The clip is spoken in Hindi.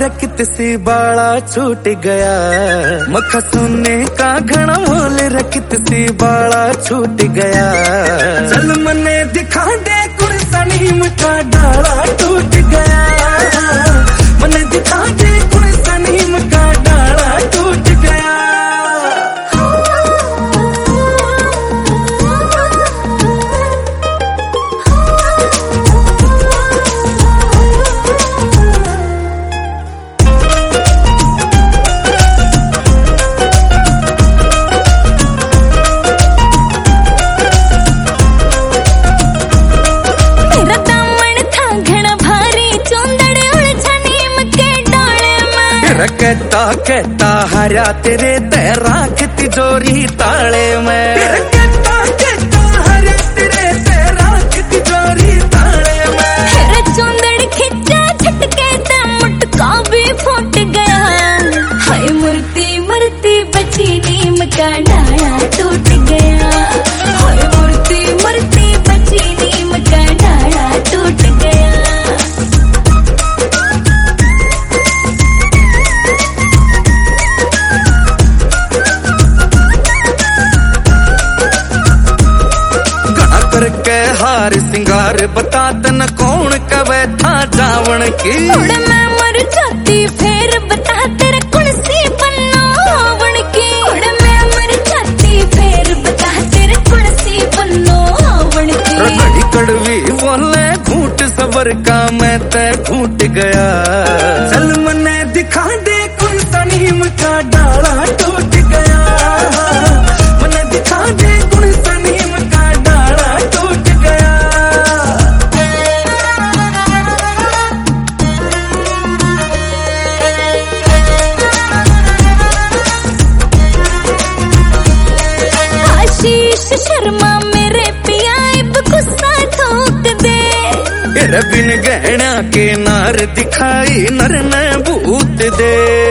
रखत सी बाड़ा छूट गया, मखा सोने का घना मोल रखत सी बाड़ा छूट गया। चल मने दिखा दे कुर्सा नीम का डाला टूट गया, मने दिखा दे कुर्सा नीम का डाला टूट गया। कहता कहता हरा तेरे तैराक तिजोरी ताले में, कहता कहता हरा तेरे तैराक तिजोरी ताले में। चौंदड़ खिंचा झटके ते मुटका भी फूट गया, हाय मूर्ति मूर्ति बची नीम का डाला टूट गया, हाय मूर्ति मूर्ति बची नीम का डाला टूट गया। के हार सिंगार बता तन कौन कवे था जावण की, मैं मर जाती फिर बता तेरे कुर्सी बन्नो आवण की, मैं मर जाती फिर बता तेरे कुर्सी बन्नो आवण की। कड़ी कड़वी बोले घूट सबर का मैं ते घूट गया, चल मने दिखा दे कुर्सा नीम का डाला टूट गया, मने दिखा दे कुर्सा नीम का डाला टूट गया। आशीष शर्मा मेरे पिया गुस्सा ठोक दे, बिन गहना के नार दिखाई नर न भूत दे।